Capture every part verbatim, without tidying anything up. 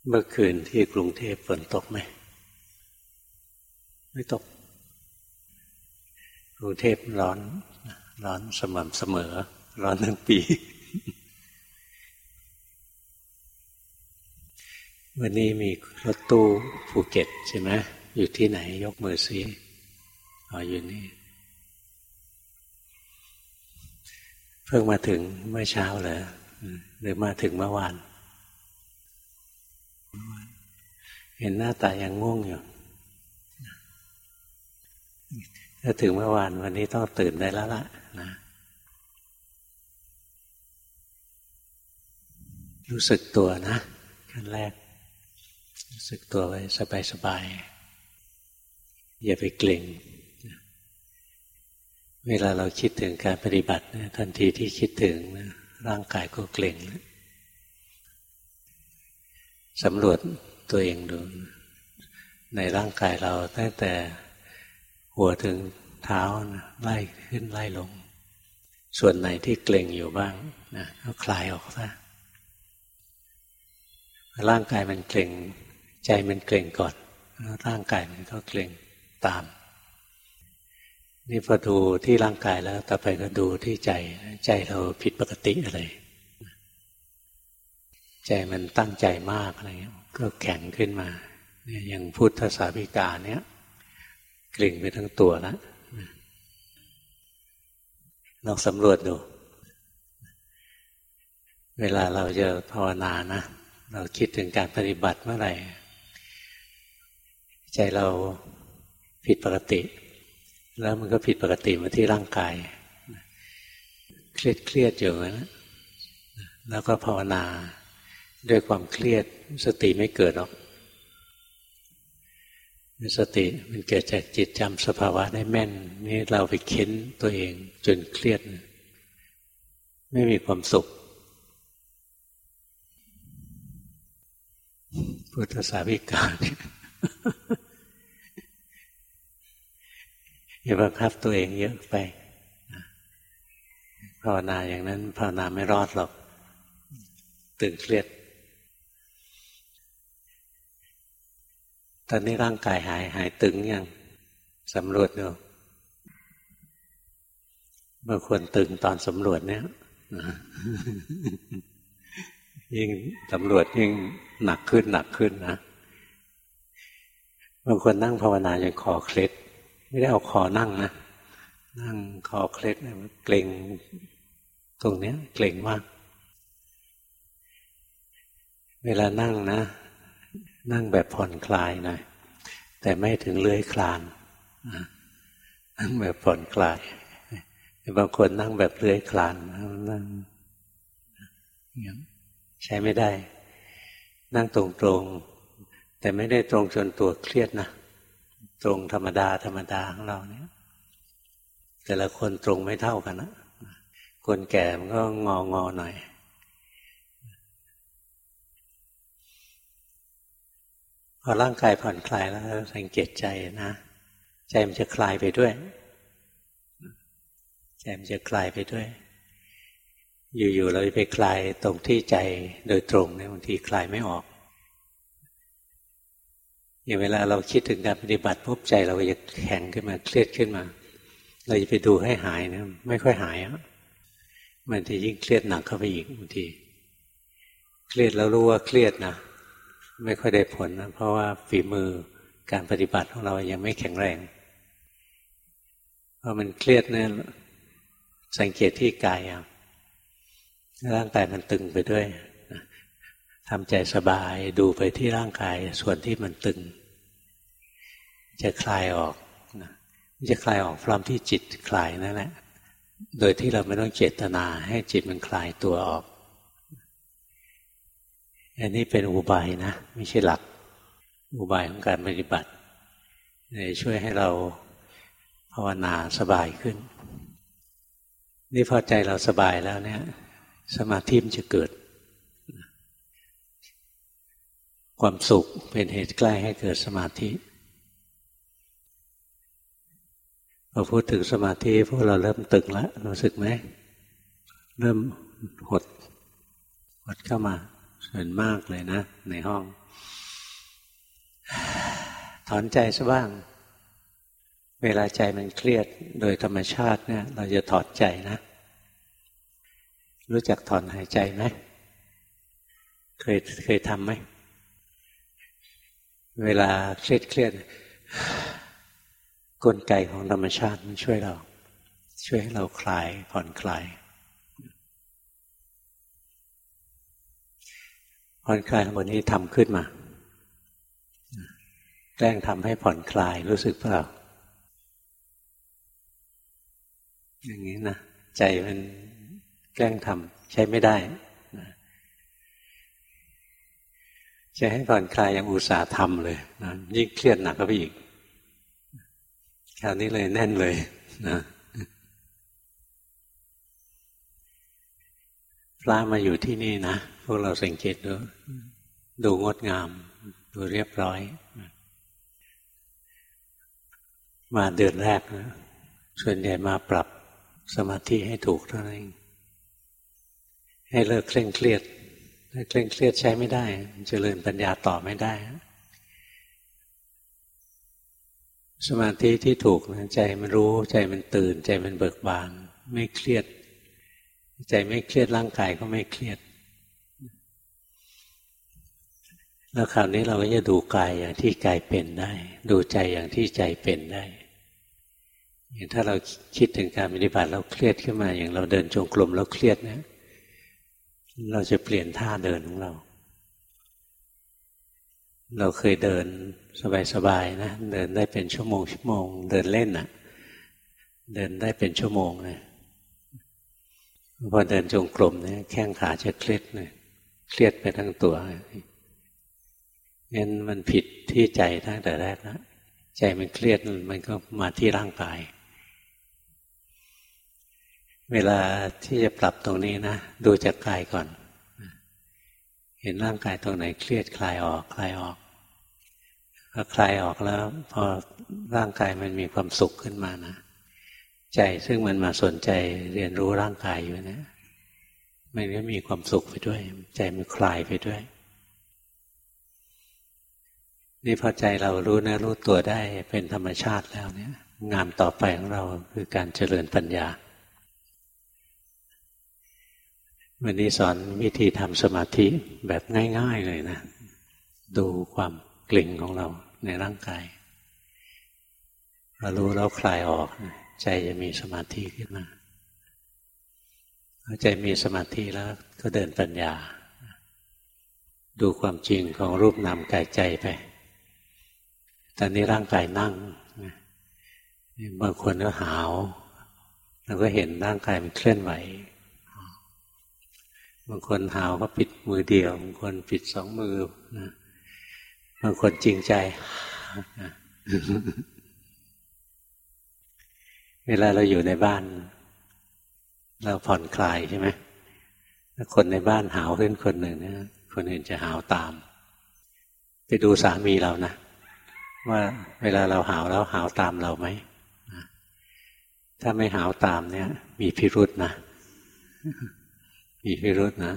เมื่อคืนที่กรุงเทพฝนตกไหมไม่ตกกรุงเทพร้อนร้อนสม่ำเสมอร้อนทั้งปีวันนี้มีรถตู้ภูเก็ตใช่ไหมอยู่ที่ไหนยกมือซิอ๋ออยู่นี่เพิ่งมาถึงเมื่อเช้าเหรอหรือมาถึงเมื่อวานเห็นหน้าตายังง่วงอยู่ถ้าถึงเมื่อวานวันนี้ต้องตื่นได้แล้วล่ะนะรู้สึกตัวนะขั้นแรกรู้สึกตัวไว้สบายๆอย่าไปเกร็งเวลาเราคิดถึงการปฏิบัติทันทีที่คิดถึงร่างกายก็เกร็งสำรวจตัวเองดูในร่างกายเราตั้งแต่หัวถึงเท้านะไล่ขึ้นไล่ลงส่วนไหนที่เกร็งอยู่บ้างนะก็คลายออกซะร่างกายมันเกร็งใจมันเกร็งก่อนร่างกายมันก็เกร็งตามนี่พอดูที่ร่างกายแล้วต่อไปก็ดูที่ใจใจเราผิดปกติอะไรใจมันตั้งใจมากอะไรเงี้ยก็แข็งขึ้นมาเนี่ยอย่างพุทธสาวิกาเนี้ยเกร็งไปทั้งตัวแล้วลองสำรวจดูเวลาเราจะภาวนานะเราคิดถึงการปฏิบัติเมื่อไหร่ใจเราผิดปกติแล้วมันก็ผิดปกติมาที่ร่างกายเครียดเครียดอยู่นะแล้วก็ภาวนาด้วยความเครียดสติไม่เกิดหรอกสติมันเกิดจากจิตจำสภาวะได้แม่นนี่เราไปเค้นตัวเองจนเครียดไม่มีความสุขพุทธสาวิกาเนี่ยอย่าบังคับตัวเองเยอะไปภาวนาอย่างนั้นภาวนาไม่รอดหรอกตึงเครียดตอนนี้ร่างกายหายหายตึงยังสำรวจดูบางคนตึงตอนสำรวจเนี่ยยิ่งสำรวจยิ่งหนักขึ้นหนักขึ้นนะบางคนนั่งภาวนาจนคอเคล็ดไม่ได้เอาคอนั่งนะนั่งคอเคล็ดเกร็งตรงเนี้ยเกร็งมากเวลานั่งนะนั่งแบบผ่อนคลายหน่อยแต่ไม่ถึงเลื้อยคลานนั่งแบบผ่อนคลายบางคนนั่งแบบเลื้อยคลานนั่งใช้ไม่ได้นั่งตรงๆแต่ไม่ได้ตรงจนตัวเครียดนะตรงธรรมดาธรรมดาของเราเนี่ยแต่ละคนตรงไม่เท่ากันนะคนแก่มันก็งองอหน่อยพอร่างกายผ่อนคลายแล้วสังเกตใจนะใจมันจะคลายไปด้วยใจมันจะคลายไปด้วยอยู่ๆเราไปคลายตรงที่ใจโดยตรงเนี่ยบางทีคลายไม่ออกอย่างเวลาเราคิดถึงการปฏิบัติปุ๊บใจเราก็จะแข็งขึ้นมาเครียดขึ้นมาเราจะไปดูให้หายนะไม่ค่อยหายอ่ะมันจะยิ่งเครียดหนักเข้าไปอีกบางทีเครียดแล้วรู้ว่าเครียดนะไม่ค่อยได้ผลนะเพราะว่าฝีมือการปฏิบัติของเรายังไม่แข็งแรงพอมันเครียดเนี่ยสังเกตที่กายอ่ะร่างกายมันตึงไปด้วยทำใจสบายดูไปที่ร่างกายส่วนที่มันตึงจะคลายออกนะจะคลายออกพร้อมที่จิตคลายนั่นแหละโดยที่เราไม่ต้องเจตนาให้จิตมันคลายตัวออกอันนี้เป็นอุบายนะไม่ใช่หลักอุบายของการปฏิบัติช่วยให้เราภาวนาสบายขึ้นนี่พอใจเราสบายแล้วเนี่ยสมาธิมันจะเกิดความสุขเป็นเหตุใกล้ให้เกิดสมาธิพอพูดถึงสมาธิพวกเราเริ่มตึงแล้วรู้สึกไหมเริ่มหดหดเข้ามาส่วนมากเลยนะในห้องถอนใจซะบ้างเวลาใจมันเครียดโดยธรรมชาติเนี่ยเราจะถอนใจนะรู้จักถอนหายใจไหมเคยเคยทำไหมเวลาเครียดเครียดกลไกของธรรมชาติมันช่วยเราช่วยให้เราคลายผ่อนคลายผ่อนคลายวันนี้ทำขึ้นมาแกล้งทำให้ผ่อนคลายรู้สึกเปล่าอย่างนี้นะใจมันแกล้งทำใช้ไม่ได้จะให้ผ่อนคลายอย่างอุตสาห์ทำเลยนะยิ่งเครียดหนักก็ไปอีกคราวนี้เลยแน่นเลยนะพระมาอยู่ที่นี่นะพวกเราสังเกตดูดูงดงามดูเรียบร้อยมาเดือนแรกนะส่วนใหญ่มาปรับสมาธิให้ถูกเท่านั้นเองให้เลิกเคร่งเครียดถ้าเคร่งเครียดใช้ไม่ได้เจริญปัญญาต่อไม่ได้สมาธิที่ถูกนะใจมันรู้ใจมันตื่นใจมันเบิกบานไม่เครียดใจไม่เครียดร่างกายก็ไม่เครียดแล้วคราวนี้เราก็จะดูกายอย่างที่กายเป็นได้ดูใจอย่างที่ใจเป็นได้อย่างถ้าเราคิดถึงการปฏิบัติเราเครียดขึ้นมาอย่างเราเดินจงกรมแล้วเครียดนะเราจะเปลี่ยนท่าเดินของเราเราเคยเดินสบายๆนะเดินได้เป็นชั่วโมงชั่วโมงเดินเล่นน่ะเดินได้เป็นชั่วโมงเลยพอเดินจงกรมเนี่ยแข้งขาจะเครียดเลยเครียดไปทั้งตัวงั้นมันผิดที่ใจตั้งแต่แรกแล้วใจมันเครียดมันก็มาที่ร่างกายเวลาที่จะปรับตรงนี้นะดูจากกายก่อนเห็นร่างกายตรงไหนเครียดคลายออกคลายออกพอคลายออกแล้วพอร่างกายมันมีความสุขขึ้นมานะใจซึ่งมันมาสนใจเรียนรู้ร่างกายอยู่นะมันก็มีความสุขไปด้วยใจมันคลายไปด้วยนี่พอใจเรารู้เนื้อรู้ตัวได้เป็นธรรมชาติแล้วเนี่ยงานต่อไปของเราคือการเจริญปัญญาวันนี้สอนวิธีทำสมาธิแบบง่ายๆเลยนะดูความเกร็งของเราในร่างกายเรารู้แล้วคลายออกใจจะมีสมาธิขึ้นมาพอใจมีสมาธิแล้วก็เดินปัญญาดูความจริงของรูปนามกายใจไปตอนนี้ร่างกายนั่งบางคนก็หาวเราก็เห็นร่างกายมันเคลื่อนไหวบางคนหาวก็ปิดมือเดียวบางคนปิดสองมือบางคนจริงใจเวลาเราอยู่ในบ้านเราผ่อนคลายใช่ไหมถ้าคนในบ้านหาวขึ้นคนหนึ่งเนี่ยคนอื่นจะหาวตามไปดูสามีเรานะว่าเวลาเราหาวแล้วหาวตามเราไหมถ้าไม่หาวตามเนี่ยมีพิรุธนะมีพิรุธนะ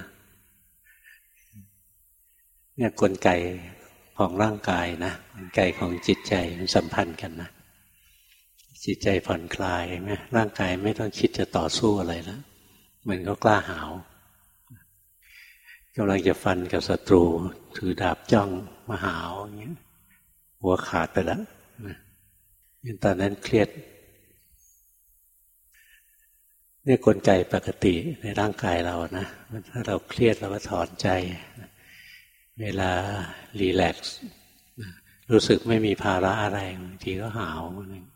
เนี่ยกลไกของร่างกายนะกลไกของจิตใจมันสัมพันธ์กันนะจิตใจผ่อนคลายไหมร่างกายไม่ต้องคิดจะต่อสู้อะไรแล้วมันก็กล้าหาวกำลังจะฟันกับศัตรูถือดาบจ้องมาหาวอย่างเงี้ยหัวขาดไปแล้วตอนนั้นเครียดนี่กลไกปกติในร่างกายเรานะถ้าเราเครียดเราก็ถอนใจเวลารีแลกซ์รู้สึกไม่มีภาระอะไรบางทีก็หาว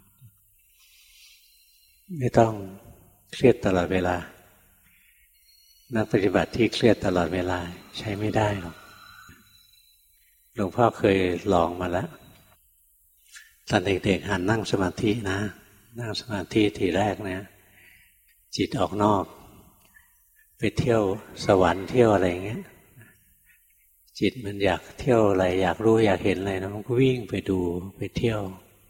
ไม่ต้องเครียดตลอดเวลานักปฏิบัติที่เครียดตลอดเวลาใช้ไม่ได้หรอกหลวงพ่อเคยลองมาแล้วตอนเด็กๆหันนั่งสมาธินะนั่งสมาธิทีแรกเนี่ยจิตออกนอกไปเที่ยวสวรรค์เที่ยวอะไรอย่างเงี้ยจิตมันอยากเที่ยวอะไรอยากรู้อยากเห็นอะไรนะมันก็วิ่งไปดูไปเที่ยว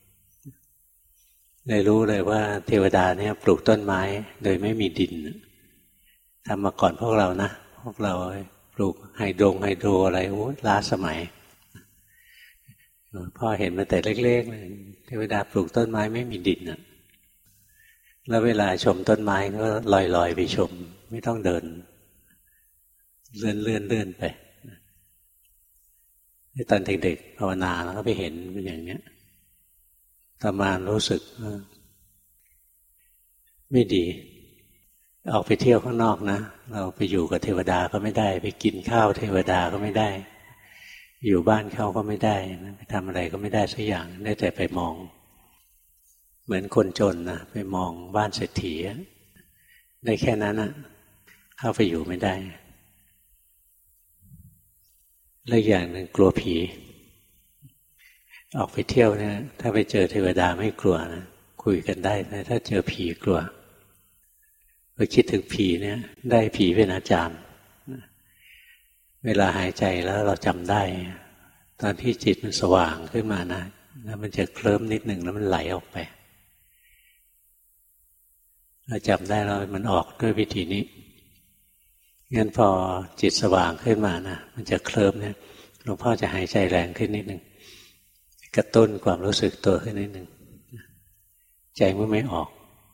เลยรู้เลยว่าเทวดาเนี่ยปลูกต้นไม้โดยไม่มีดินทำมาก่อนพวกเรานะพวกเราปลูกไฮโดรไฮโดรอะไรโอ้ล้าสมัยพ่อเห็นมาแต่เล็กๆเลยเทวดาปลูกต้นไม้ไม่มีดินน่ะแล้วเวลาชมต้นไม้ก็ลอยๆไปชมไม่ต้องเดินเลื่อนเลื่อนเลื่อนไปตอนเด็กๆภาวนาแล้วก็ไปเห็นเป็นอย่างนี้ต่อมารู้สึกไม่ดีออกไปเที่ยวข้างนอกนะเราไปอยู่กับเทวดาก็ไม่ได้ไปกินข้าวเทวดาก็ไม่ได้อยู่บ้านเขาก็ไม่ได้นะไปทำอะไรก็ไม่ได้สักอย่างได้แต่ไปมองเหมือนคนจนนะไปมองบ้านเศรษฐีได้แค่นั้นนะเข้าไปอยู่ไม่ได้และอย่างหนึ่งกลัวผีออกไปเที่ยวเนี่ยถ้าไปเจอเทวดาไม่กลัวนะคุยกันได้แต่ถ้าเจอผีกลัวพอคิดถึงผีเนี่ยได้ผีเป็นอาจารย์เวลาหายใจแล้วเราจำได้ตอนที่จิตมันสว่างขึ้นมานะแล้วมันจะเคลิ้มนิดหนึ่งแล้วมันไหลออกไปเราจำได้แล้วมันออกด้วยวิธีนี้งั้นพอจิตสว่างขึ้นมานะมันจะเคลิ้มเนี่ยหลวงพ่อจะหายใจแรงขึ้นนิดหนึ่งกระตุ้นความรู้สึกตัวขึ้นนิดหนึ่งใจมันไม่ออก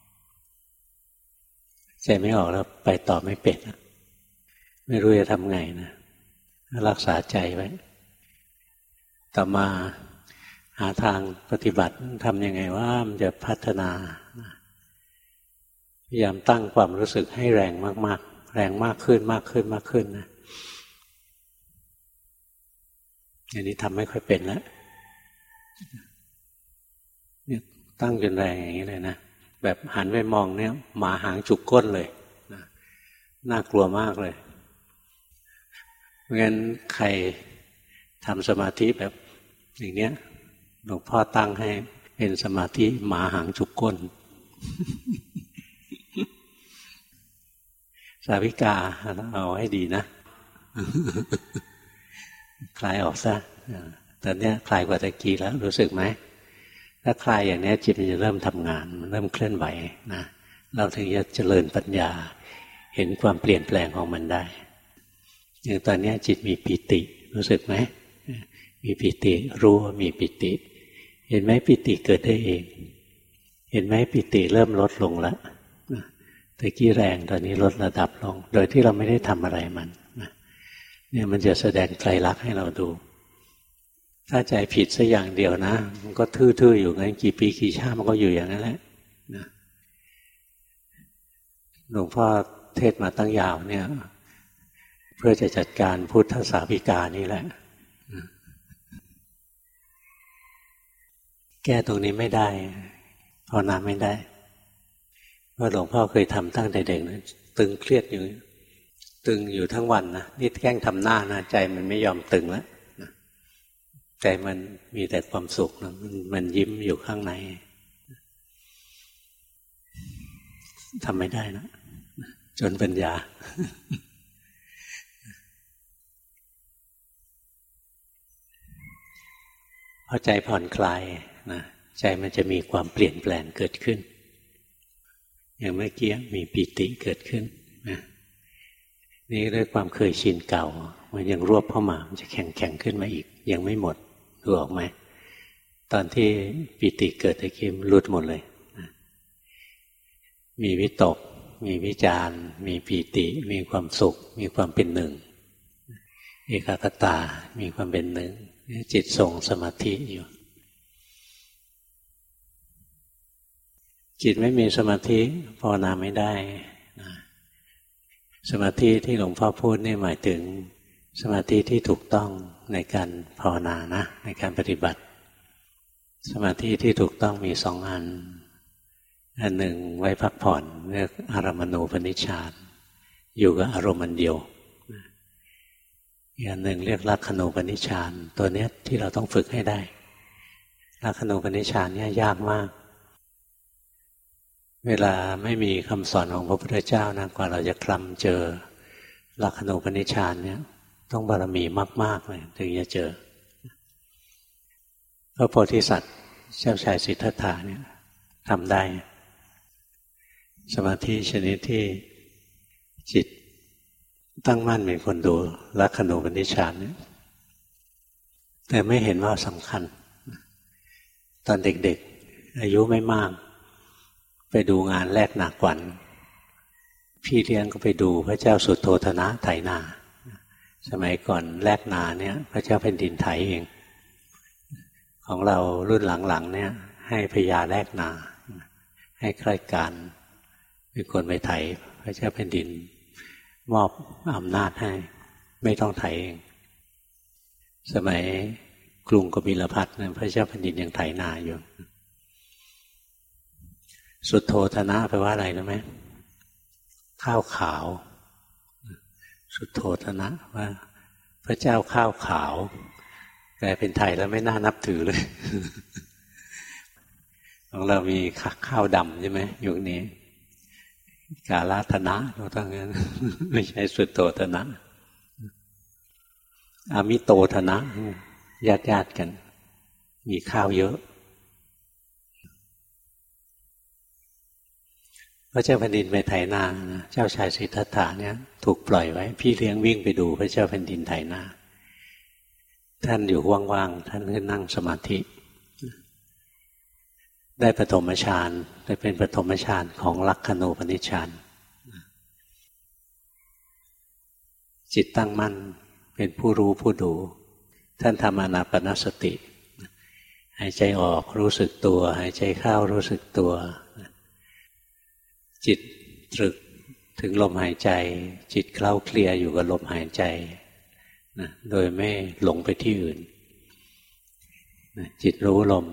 ใจไม่ออกแล้วไปต่อไม่เป็นไม่รู้จะทำไงนะรักษาใจไว้ต่อมาหาทางปฏิบัติทำยังไงว่ามันจะพัฒนาพยายามตั้งความรู้สึกให้แรงมากๆแรงมากขึ้นมากขึ้นมากขึ้นนะอันนี้ทำไม่ค่อยเป็นแล้วเนี่ยตั้งจนแรงอย่างนี้เลยนะแบบหันไปมองเนี่ยหมาหางจุกก้นเลยนะน่ากลัวมากเลยเพราะงั้นใครทำสมาธิแบบอย่างเนี้ยหลวงพ่อตั้งให้เป็นสมาธิหมาหางจุกก้น สาวิกาเอาให้ดีนะ คลายออกซะตอนนี้คลายกว่าตะกี้แล้วรู้สึกไหมถ้าคลายอย่างนี้จิตมันจะเริ่มทำงานมันเริ่มเคลื่อนไหวนะเราถึงจะเจริญปัญญาเห็นความเปลี่ยนแปลงของมันได้อย่างตอนนี้จิตมีปิติรู้สึกไหมมีปิติรู้ว่ามีปิติเห็นไหมปิติเกิดได้เองเห็นไหมปิติเริ่มลดลงแล้วตะกี้แรงตอนนี้ลดระดับลงโดยที่เราไม่ได้ทำอะไรมันเนี่ยมันจะแสดงไตรลักษณ์ให้เราดูถ้าใจผิดสักอย่างเดียวนะมันก็ทื่อๆอยู่งั้นกี่ปีกี่ชาติมันก็อยู่อย่างนั้นแหละนะหลวงพ่อเทศมาตั้งยาวเนี่ยเพื่อจะจัดการพุทธสาวิกานี่แหละแก้ตรงนี้ไม่ได้ภาวนาไม่ได้เพราะหลวงพ่อเคยทำตั้งแต่เด็กนะตึงเครียดอยู่ตึงอยู่ทั้งวันนะนี่แกล้งทำหน้านะใจมันไม่ยอมตึงแล้วใจมันมีแต่ความสุขนะมันมันยิ้มอยู่ข้างในทำไม่ได้นะจนปัญญาพอใจผ่อนคลายนะใจมันจะมีความเปลี่ยนแปลงเกิดขึ้นอย่างเมื่อกี้มีปิติเกิดขึ้นนะนี่ด้วยความเคยชินเก่ามันยังรวบเข้ามามันจะแข็งแข็งขึ้นมาอีกยังไม่หมดดูออกไหมตอนที่ปิติเกิดตะกี้หลุดหมดเลยนะมีวิตกมีวิจารมีปิติมีความสุขมีความเป็นหนึ่งเอกคตามีความเป็นหนึ่งจิตทรงสมาธิอยู่จิตไม่มีสมาธิภาวนาไม่ได้นะสมาธิที่หลวงพ่อพูดนี่หมายถึงสมาธิที่ถูกต้องในการภาวนานะในการปฏิบัติสมาธิที่ถูกต้องมีสองอันอันหนึ่งไว้พักผ่อนเรียกอารมณูปนิชฌานอยู่กับอารมณ์อันเดียวอีกอันหนึ่งเรียกลักขณูปนิชฌานตัวนี้ที่เราต้องฝึกให้ได้ลักขณูปนิชฌานเนี่ยยากมากเวลาไม่มีคำสอนของพระพุทธเจ้านะกว่าเราจะคลำเจอลักขณูปนิชฌานเนี่ยต้องบารมีมากๆเลยถึงจะเจอพระโพธิสัตว์เจ้าชายสิทธัตถะเนี่ยทำได้สมาธิชนิดที่จิตตั้งมั่นเป็นคนดูลักขณูปนิชฌานเนี่ยแต่ไม่เห็นว่าสำคัญตอนเด็กๆอายุไม่มากไปดูงานแลกหนักกวันพี่เลี้ยงก็ไปดูพระเจ้าสุโธทนะไถนาสมัยก่อนแลกนาเนี่ยพระเจ้าแผ่นดินไถเองของเรารุ่นหลังๆเนี่ยให้พญาแลกนาให้ใคร่การเป็นคนไปไถพระเจ้าแผ่นดินมอบอำนาจให้ไม่ต้องไถเองสมัยกรุงกบิลพัสดุพระเจ้าแผ่นดินยังไถนาอยู่สุโธทนะแปลว่าอะไรรู้ไหมข้าวขาวสุโธทนะว่าพระเจ้าข้าวขาวแปลเป็นไทยแล้วไม่น่านับถือเลย ของเรามีข้าวดำใช่ไหมยุคนี้กาลาธนะเราต้องงั้น ไม่ใช่สุโธทนะอามิโตทนะญาติญาติกันมีข้าวเยอะพระเจ้าแผ่นดินไปไถนานะเจ้าชายสิทธัตถะเนี่ยถูกปล่อยไว้พี่เลี้ยงวิ่งไปดูพระเจ้าแผ่นดินไถนาท่านอยู่ว่างๆท่านก็นั่งสมาธิได้ปฐมฌานได้เป็นปฐมฌานของลักขณูปนิชฌานจิตตั้งมั่นเป็นผู้รู้ผู้ดูท่านทำอานาปานสติหายใจออกรู้สึกตัวหายใจเข้ารู้สึกตัวจิตตรึกถึงลมหายใจจิตเคล้าเคลียอยู่กับลมหายใจนะโดยไม่หลงไปที่อื่นนะจิตรู้ลม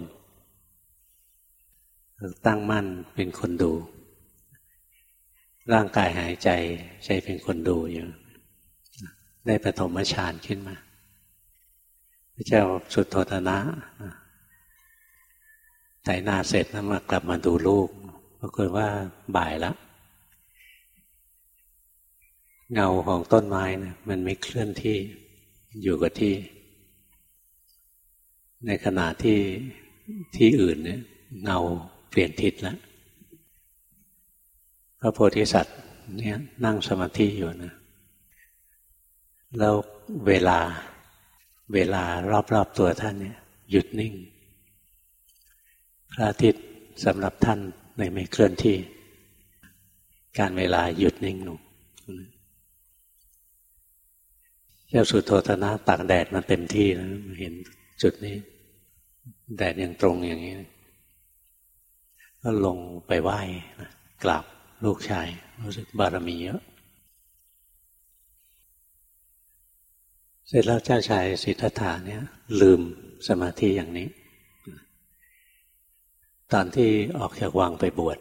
ตั้งมั่นเป็นคนดูร่างกายหายใจใจเป็นคนดูอยู่ได้ปฐมฌานขึ้นมาพระเจ้าสุโธทนะไถนาเสร็จแล้วมากลับมาดูลูกปรากฏว่าบ่ายแล้วเงาของต้นไม้นะมันไม่เคลื่อนที่อยู่กับที่ในขณะที่ที่อื่นเนี่ยเงาเปลี่ยนทิศแล้วพระโพธิสัตว์เนี่ยนั่งสมาธิอยู่นะแล้วเวลาเวลารอบๆตัวท่านเนี่ยหยุดนิ่งพระอาทิตย์สำหรับท่านไม่ไม่เคลื่อนที่การเวลาหยุดนิ่งลงเจ้าสุโธทนะตากแดดมาเต็มที่นะเห็นจุดนี้แดดยังตรงอย่างนี้ก็ลงไปไหว้นะกราบลูกชายรู้สึกบารมีเยอะเสร็จแล้วเจ้าชายสิทธัตถะเนี่ยลืมสมาธิอย่างนี้ตอนที่ออกจากวังไปบวช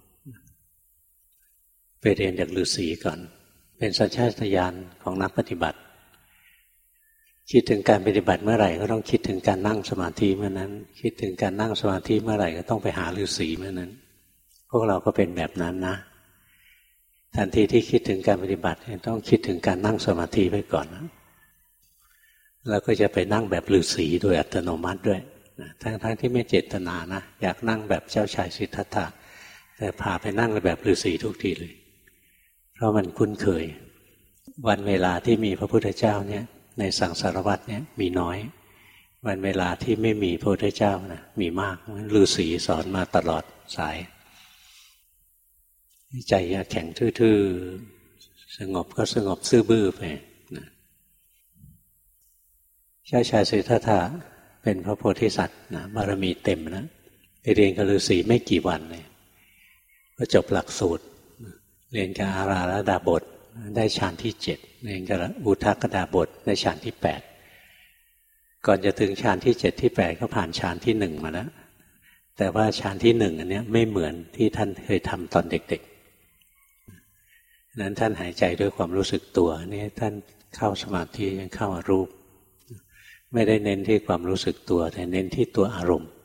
ไปเรียนจากฤาษีก่อนเป็นสัญชาตญาณของนักปฏิบัติคิดถึงการปฏิบัติเมื่อไหร่ก็ต้องคิดถึงการนั่งสมาธิเมื่อนั้นคิดถึงการนั่งสมาธิเมื่อไหร่ก็ต้องไปหาฤาษีเมื่อนั้นพวกเราก็เป็นแบบนั้นนะทันทีที่คิดถึงการปฏิบัติต้องคิดถึงการนั่งสมาธิไว้ก่อนนะแล้วก็จะไปนั่งแบบฤาษีโดยอัตโนมัติด้วยทั้งๆที่ไม่เจตนานะอยากนั่งแบบเจ้าชายสิทธัตถะแต่พาไปนั่งแบบฤาษีทุกทีเลยเพราะมันคุ้นเคยวันเวลาที่มีพระพุทธเจ้าเนี่ยในสังสารวัฏเนี่ยมีน้อยวันเวลาที่ไม่มีพระพุทธเจ้านะมีมากฤาษีสอนมาตลอดสายใจอย่าแข็งทื่อๆสงบก็สงบซื่อบื้อไปนะเจ้าชายสิทธัตถะเป็นพระโพธิสัตว์นะบารมีเต็มนะไปเรียนกับฤาษีไม่กี่วันเลยก็จบหลักสูตรเรียนกับอาราลดาบทได้ฌานที่เจ็ดเรียนกับอุทกดาบทได้ฌานที่แปดก่อนจะถึงฌานที่เจ็ดที่แปดก็ผ่านฌานที่หนึ่งมาแล้วแต่ว่าฌานที่หนึ่งอันนี้ไม่เหมือนที่ท่านเคยทำตอนเด็กๆนั้นท่านหายใจด้วยความรู้สึกตัวนี่ท่านเข้าสมาธิยังเข้าอรูปไม่ได้เน้นที่ความรู้สึกตัวแต่เน้นที่ตัวอารมณ์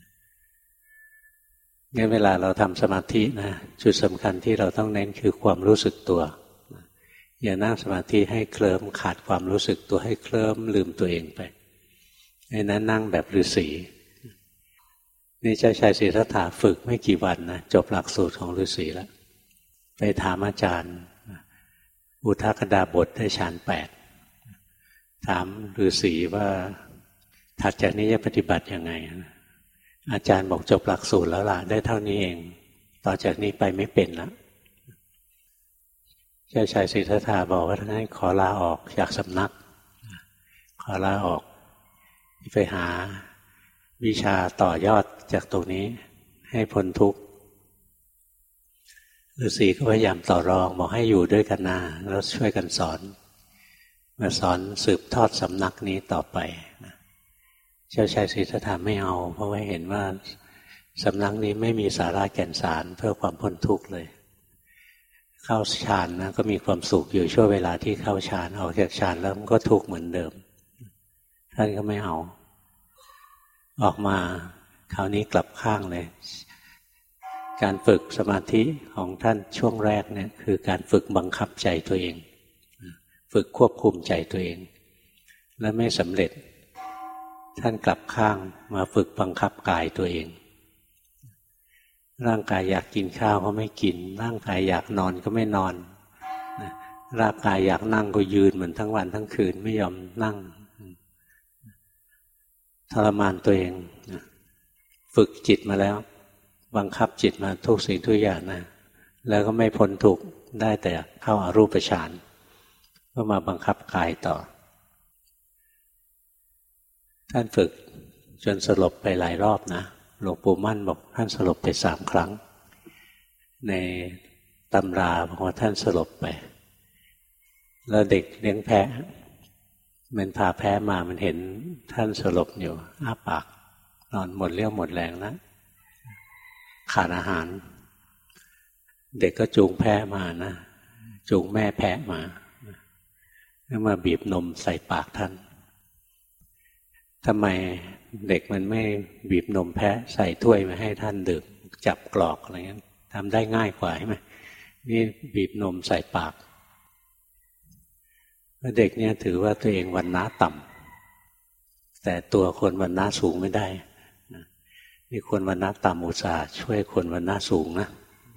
งั้นเวลาเราทำสมาธินะจุดสำคัญที่เราต้องเน้นคือความรู้สึกตัวอย่านั่งสมาธิให้เคลิ้มขาดความรู้สึกตัวให้เคลิ้มลืมตัวเองไปไอ้นั้นนั่งแบบฤาษีนี่เจ้าชายสิทธัตถะฝึกไม่กี่วันนะจบหลักสูตรของฤาษีแล้วไปถามอาจารย์อุทกดาบทได้ฌานแปดถามฤาษีว่าถัดจากนี้จะปฏิบัติยังไงอาจารย์บอกจบหลักสูตรแล้วล่ะได้เท่านี้เองต่อจากนี้ไปไม่เป็นแล้วเจ้าชายสิทธัตถะบอกว่าท่านขอลาออกจากสำนักขอลาออกไปหาวิชาต่อยอดจากตรงนี้ให้พ้นทุกข์ฤาษีก็พยายามต่อรองบอกให้อยู่ด้วยกันนะแล้วช่วยกันสอนมาสอนสืบทอดสำนักนี้ต่อไปเจ้าชายสิทธัตถะไม่เอาเพราะว่าเห็นว่าสำนักนี้ไม่มีสาระแก่นสารเพื่อความพ้นทุกข์เลยเข้าฌานนะก็มีความสุขอยู่ช่วงเวลาที่เข้าฌานออกจากฌานแล้วมันก็ทุกข์เหมือนเดิมท่านก็ไม่เอาออกมาคราวนี้กลับข้างเลยการฝึกสมาธิของท่านช่วงแรกเนี่ยคือการฝึกบังคับใจตัวเองฝึกควบคุมใจตัวเองและไม่สำเร็จท่านกลับข้างมาฝึกบังคับกายตัวเองร่างกายอยากกินข้าวก็ไม่กินร่างกายอยากนอนก็ไม่นอนร่างกายอยากนั่งก็ยืนเหมือนทั้งวันทั้งคืนไม่ยอมนั่งทรมานตัวเองฝึกจิตมาแล้วบังคับจิตมาทุกสิ่งทุกอย่างนะแล้วก็ไม่พ้นทุกข์ได้แต่เข้าอารูปฌานก็มาบังคับกายต่อท่านฝึกจนสลบไปหลายรอบนะหลวงปู่มั่นบอกท่านสลบไปสามครั้งในตำราบอกว่าท่านสลบไปแล้วเด็กเลี้ยงแพะมันพาแพะมามันเห็นท่านสลบอยู่อ้าปากนอนหมดเรี่ยวหมดแรงแล้วขาดอาหารเด็กก็จูงแพะมานะจูงแม่แพะมาแล้วมาบีบนมใส่ปากท่านทำไมเด็กมันไม่บีบนมแพะใส่ถ้วยมาให้ท่านดื่มจับกรอกอะไรเงี้ยทำได้ง่ายกว่าใช่ไหมนี่บีบนมใส่ปากเด็กเนี่ยถือว่าตัวเองวรรณะต่ำแต่ตัวคนวรรณะสูงไม่ได้นี่คนวรรณะต่ำอุตส่าห์ช่วยคนวรรณะสูงนะ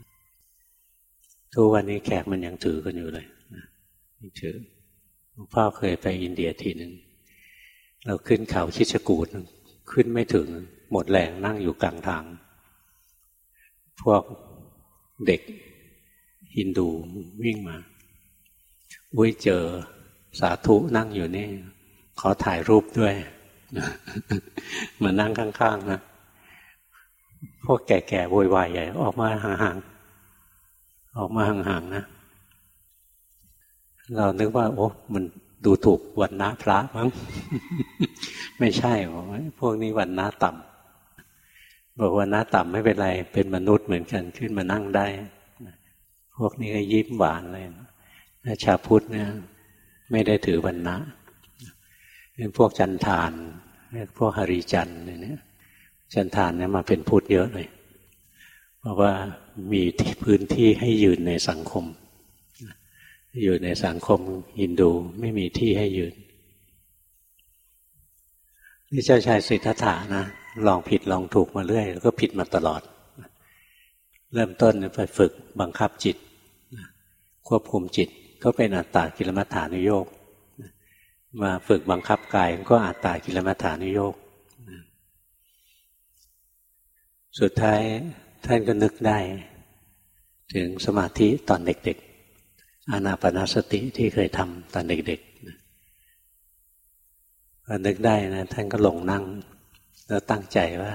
ทุกวันนี้แขกมันยังถือกันอยู่เลยนี่ถือหลวงพ่อเคยไปอินเดียทีหนึ่งเราขึ้นเขาชิชกูฏขึ้นไม่ถึงหมดแรงนั่งอยู่กลางทางพวกเด็กฮินดูวิ่งมาอุ้ยเจอสาธุนั่งอยู่นี่ขอถ่ายรูปด้วยมานั่งข้างๆนะพวกแก่ๆโวยวายใหญ่ออกมาห่างๆออกมาห่างๆนะเรานึกว่าโอ้มันดูถูกวรรณะพระมั้ง ไม่ใช่บอกว่าพวกนี้วรรณะต่ำบอกวรรณะต่ำไม่เป็นไรเป็นมนุษย์เหมือนกันขึ้นมานั่งได้พวกนี้ก็ยิ้มหวานเลยนะชาวพุทธเนี่ยไม่ได้ถือวรรณะเป็นพวกจันทานพวกหริจันเนี่ยจันทานเนี่ยมาเป็นพุทธเยอะเลยเพราะว่ามีพื้นที่ให้ยืนในสังคมอยู่ในสังคมฮินดูไม่มีที่ให้ยืนนี่เจ้าชายสิทธัตถะนะลองผิดลองถูกมาเรื่อยแล้วก็ผิดมาตลอดเริ่มต้นไปฝึกบังคับจิตควบคุมจิตก็เป็นอัตตกิลมัฏฐานุโยคมาฝึกบังคับกายก็อัตตกิลมัฏฐานุโยคสุดท้ายท่านก็นึกได้ถึงสมาธิตอนเด็กๆอานาปานสติที่เคยทำตอนเด็กๆพอนึกได้นะท่านก็ลงนั่งแล้วตั้งใจว่า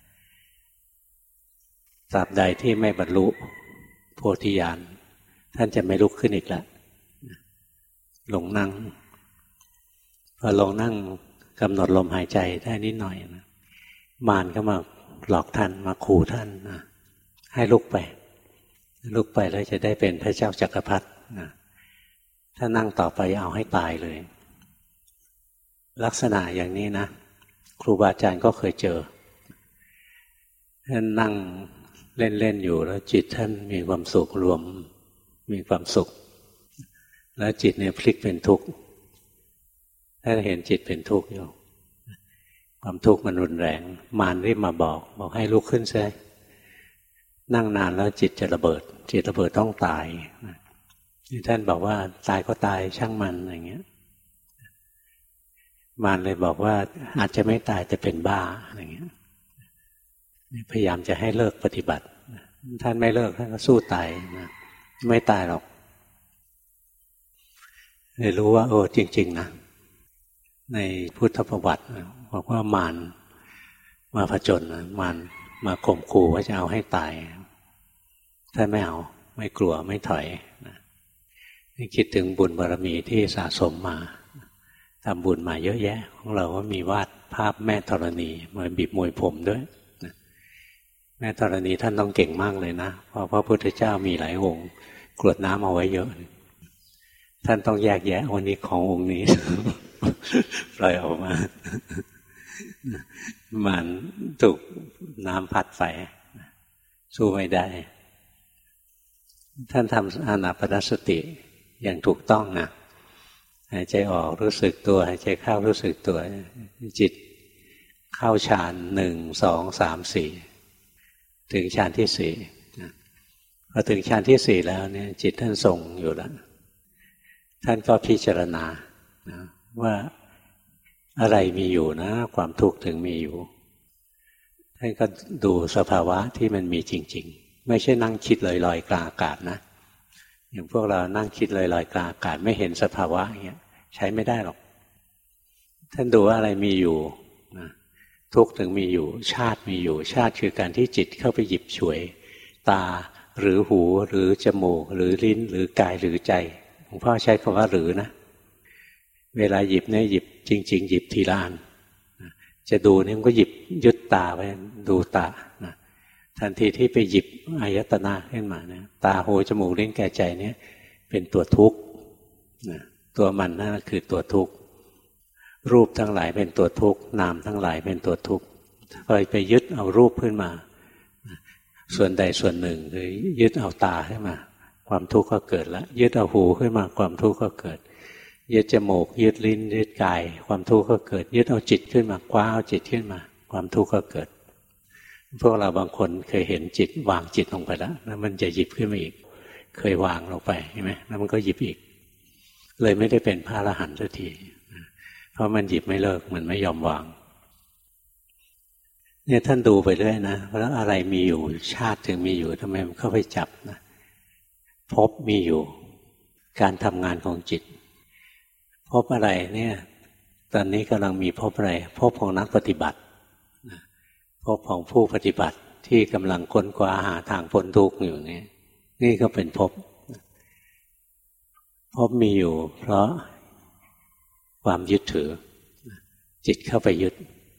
ตราบใดที่ไม่บรรลุโพธิญาณท่านจะไม่ลุกขึ้นอีกแล้วลงนั่งพอลงนั่งกำหนดลมหายใจได้นิดหน่อยนะมารก็มาหลอกท่านมาขู่ท่านนะให้ลุกไปลุกไปแล้วจะได้เป็นพระเจ้าจักรพรรดินะถ้านั่งต่อไปเอาให้ตายเลยลักษณะอย่างนี้นะครูบาอาจารย์ก็เคยเจอท่านนั่งเล่นๆอยู่แล้วจิตท่านมีความสุขรวมมีความสุขแล้วจิตเนี่ยพลิกเป็นทุกข์ถ้าเห็นจิตเป็นทุกข์อยู่ความทุกข์มันรุนแรงมารรีบมาบอกบอกให้ลุกขึ้นซะนั่งนานแล้วจิตจะระเบิดจิตระเบิดต้องตายท่านบอกว่าตายก็ตายช่างมันอย่างเงี้ยมารเลยบอกว่าอาจจะไม่ตายแต่เป็นบ้าอะไรเงี้ยพยายามจะให้เลิกปฏิบัติท่านไม่เลิกท่านก็สู้ตายนะไม่ตายหรอกเลยรู้ว่าโอ้จริงๆนะในพุทธประวัติบอกว่ามารมาผจญนะมารมาข่มขู่ว่าจะเอาให้ตายท่านไม่เอาไม่กลัวไม่ถอยนะคิดถึงบุญบารมีที่สะสมมาทำบุญมาเยอะแยะของเราก็มีวาดภาพแม่ธรณีมาบีบมวยผมด้วยนะแม่ธรณีท่านต้องเก่งมากเลยนะเพราะพระพุทธเจ้ามีหลายองค์กรวดน้ำเอาไว้เยอะท่านต้องแยกแยะวันนี้ขององค์นี้ ปล่อยออกมามันถูกน้ำพัดไปสู้ไม่ได้ท่านทำอานาปานสติอย่างถูกต้องนะหายใจออกรู้สึกตัวหายใจเข้ารู้สึกตัวจิตเข้าฌานหนึ่งสองสามสี่ถึงฌานที่สี่พอถึงฌานที่สี่แล้วเนี่ยจิตท่านทรงอยู่แล้วท่านก็พิจารณานะว่าอะไรมีอยู่นะความทุกข์ถึงมีอยู่ท่านก็ดูสภาวะที่มันมีจริงๆไม่ใช่นั่งคิดลอยๆกลางอากาศนะอย่างพวกเรานั่งคิดลอยๆกลางอากาศไม่เห็นสภาวะอย่างเงี้ยใช้ไม่ได้หรอกท่านดูว่าอะไรมีอยู่นะทุกข์ถึงมีอยู่ชาติมีอยู่ชาติคือการที่จิตเข้าไปหยิบฉวยตาหรือหูหรือจมูกหรือลิ้นหรือกายหรือใจหลวงพ่อใช้คำว่าหรือนะเวลาหยิบเนี่ยหยิบจริงๆหยิบทีละอันจะดูเนี่ยก็หยิบยึดตาไว้ดูตานะทันทีที่ไปหยิบอายตนะขึ้นมาเนี่ยตาหูจมูกลิ้นกายใจเนี่ยเป็นตัวทุกข์นะตัวมันนั่นคือตัวทุกข์รูปทั้งหลายเป็นตัวทุกข์นามทั้งหลายเป็นตัวทุกข์พอไปยึดเอารูปขึ้นมาส่วนใดส่วนหนึ่งหรือยึดเอาตาขึ้นมาความทุกข์ก็เกิดแล้วยึดเอาหูขึ้นมาความทุกข์ก็เกิดยึดจมูกยึดลิ้นยึดกายความทุกข์ก็เกิดยึดเอาจิตขึ้นมาคว้าเอาจิตขึ้นมาความทุกข์ก็เกิดพวกเราบางคนเคยเห็นจิตวางจิตลงไปแล้วแล้วมันจะหยิบขึ้นมาอีกเคยวางลงไปใช่ไหมแล้วมันก็หยิบอีกเลยไม่ได้เป็นพระอรหันต์สักทีเพราะมันหยิบไม่เลิกมันไม่ยอมวางเนี่ยท่านดูไปเรื่อยนะแล้วอะไรมีอยู่ชาติถึงมีอยู่ทำไมมันเข้าไปจับนะพบมีอยู่การทำงานของจิตพบอะไรเนี่ยตอนนี้กำลังมีพบอะไรพบของนักปฏิบัติพบของผู้ปฏิบัติที่กำลังค้นคว้าหาทางพ้นทุกข์อยู่นี่นี่ก็เป็นพบพบมีอยู่เพราะความยึดถือจิตเข้าไปยึด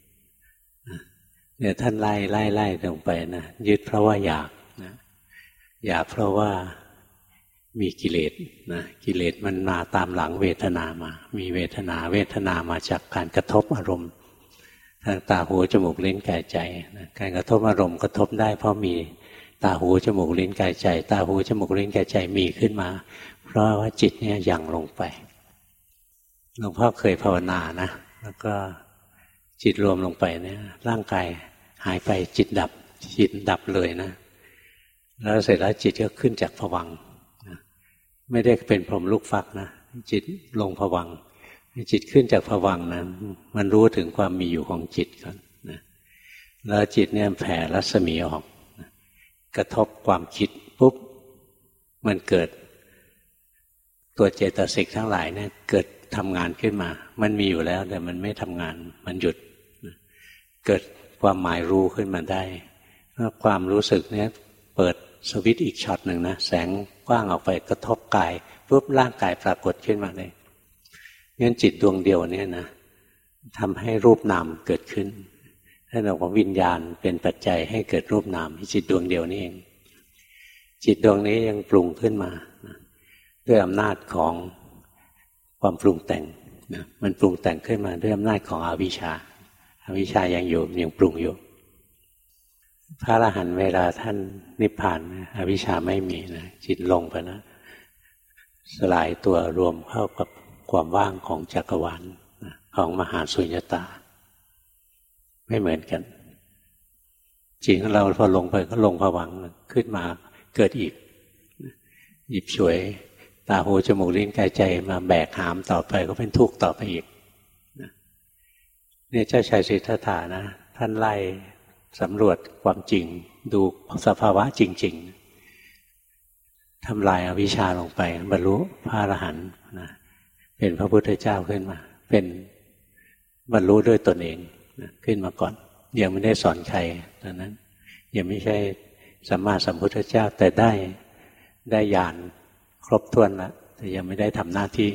เนี่ยท่านไล่ไล่ไล่ลงไปนะยึดเพราะว่าอยากนะอยากเพราะว่ามีกิเลสนะกิเลสมันมาตามหลังเวทนามามีเวทนาเวทนามาจากการกระทบอารมณ์ทางตาหูจมูกลิ้นกายใจนะการกระทบอารมณ์กระทบได้เพราะมีตาหูจมูกลิ้นกายใจตาหูจมูกลิ้นกายใจมีขึ้นมาเพราะว่าจิตเนี่ยยังลงไปหลวงพ่อเคยภาวนานะแล้วก็จิตรวมลงไปเนี่ยร่างกายหายไปจิตดับจิตดับเลยนะแล้วเสร็จแล้วจิตก็ขึ้นจากภวังค์ไม่ได้เป็นพรหมลูกฟักนะจิตลงภวังค์จิตขึ้นจากภวังค์นะมันรู้ถึงความมีอยู่ของจิตก่อนนะแล้วจิตเนี่ยแผ่รัศมีออกนะกระทบความคิดปุ๊บมันเกิดตัวเจตสิกทั้งหลายเนี่ยเกิดทำงานขึ้นมามันมีอยู่แล้วแต่มันไม่ทำงานมันหยุดนะเกิดความหมายรู้ขึ้นมาได้ความรู้สึกเนี่ยเปิดสวิตช์อีกช็อตหนึ่งนะแสงกว้างออกไปกระทบกายปุ๊บร่างกายปรากฏขึ้นมาเลยงั้นจิตดวงเดียวเนี่ยนะทำให้รูปนามเกิดขึ้นท่านบอกว่าวิญญาณเป็นปัจจัยให้เกิดรูปนามจิตดวงเดียวนี่เองจิตดวงนี้ยังปรุงขึ้นมาด้วยอำนาจของความปรุงแต่งนะมันปรุงแต่งขึ้นมาด้วยอำนาจของอวิชชาอวิชชายังอยู่ยังปรุงอยู่พระอรหันต์เวลาท่านนิพพานอวิชชาไม่มีนะจิตลงไปนะสลายตัวรวมเข้ากับความว่างของจักรวาลของมหาสุญญตาไม่เหมือนกันจริงเราพอลงไปก็ลงภวังค์ขึ้นมาเกิดอีกหยิบฉวยตตาหูจมูกลิ้นกายใจมาแบกหามต่อไปก็เป็นทุกข์ต่อไปอีกเนี่ยเจ้าชายสิทธัตถะนะท่านไล่สำรวจความจริงดูสภาวะจริงๆทำลายอวิชชาลงไปบรรลุพระอรหันต์นะเป็นพระพุทธเจ้าขึ้นมาเป็นบรรลุด้วยตนเองนะขึ้นมาก่อนยังไม่ได้สอนใครตอนนั้นยังไม่ใช่สัมมาสัมพุทธเจ้าแต่ได้ได้ญาณครบถ้วนแล้วแต่ยังไม่ได้ทำหน้าที่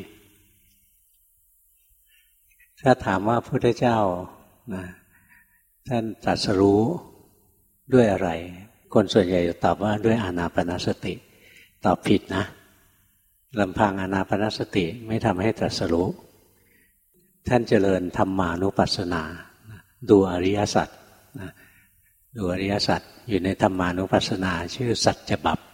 ถ้าถามว่าพระพุทธเจ้านะท่านตรัสรู้ด้วยอะไรคนส่วนใหญ่จะตอบว่าด้วยอานาปานสติตอบผิดนะลำพังอานาปานสติไม่ทำให้ตรัสรู้ท่านเจริญธรรมานุปัสสนาดูอริยสัจดูอริยสัจอยู่ในธรรมานุปัสสนาชื่อสัจจบัพ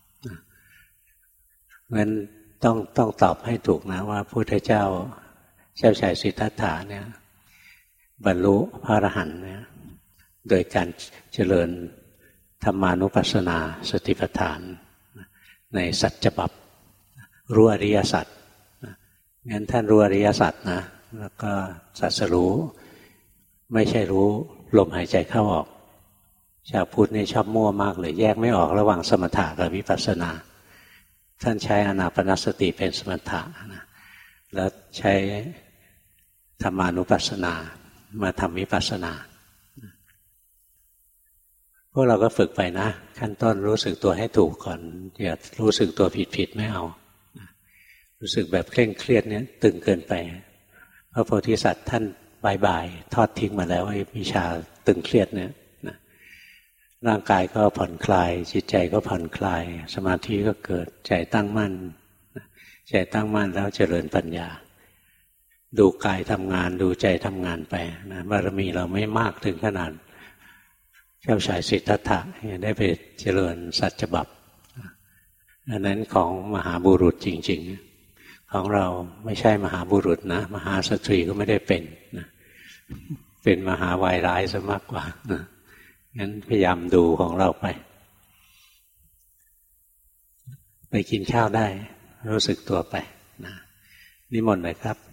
เพราะฉะนั้นต้องต้องตอบให้ถูกนะว่าพระพุทธเจ้าเจ้าชายสิทธัตถะเนี่ยบรรลุพระอรหันต์เนี่ยโดยการเจริญธรรมานุปัสสนาสติปัฏฐานในสัจจบัพรู้อริยสัจงั้นท่านรู้อริยสัจนะแล้วก็ตรัสรู้ไม่ใช่รู้ลมหายใจเข้าออกชาวพุทธนี่ชอบมั่วมากเลยแยกไม่ออกระหว่างสมถะกับวิปัสสนาท่านใช้อานาปานสติเป็นสมถะนะแล้วใช้ธรรมานุปัสสนามาทำวิปัสสนาพวกเราก็ฝึกไปนะขั้นต้นรู้สึกตัวให้ถูกก่อนอย่ารู้สึกตัวผิดๆไม่เอารู้สึกแบบเคร่งเครียดเนี่ยตึงเกินไปพระโพธิสัตว์ท่านบายบายทอดทิ้งมาแล้วไอ้วิชาตึงเครียดเนี่ยนะร่างกายก็ผ่อนคลายจิตใจก็ผ่อนคลายสมาธิก็เกิดใจตั้งมั่นใจตั้งมั่นแล้วเจริญปัญญาดูกายทำงานดูใจทำงานไปนะบารมีเราไม่มากถึงขนาดเจ้าชายสิทธัตถะยังได้ไปเจริญสัจจบัพอันนั้นของมหาบุรุษจริงๆของเราไม่ใช่มหาบุรุษนะมหาสตรีก็ไม่ได้เป็นนะเป็นมหาวายร้ายซะมากกว่านะงั้นพยายามดูของเราไปไปกินข้าวได้รู้สึกตัวไปนะนิมนต์เลยครับ